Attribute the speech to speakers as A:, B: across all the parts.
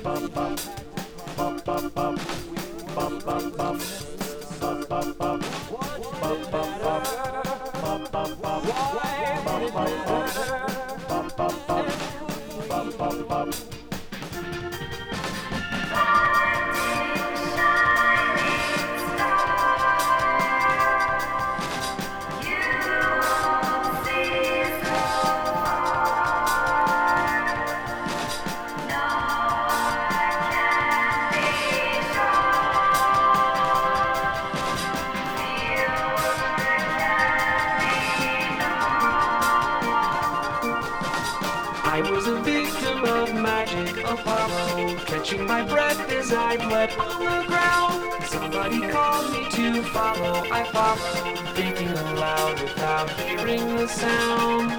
A: I was a victim of magic Apollo, catching my breath as I bled on the ground. Somebody called me to follow, I followed, thinking aloud without hearing the sound.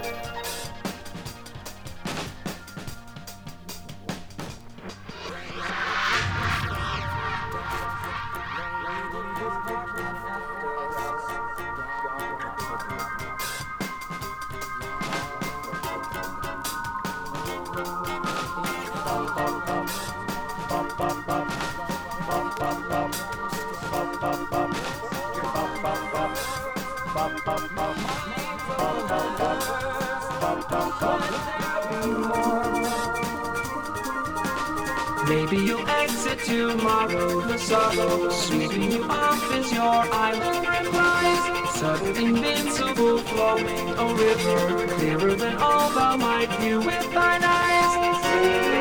A: Maybe you'll exit tomorrow, the sorrow sweeping you off as your island replies. Sudden invincible flowing, a river clearer than all thou might view with thine eyes.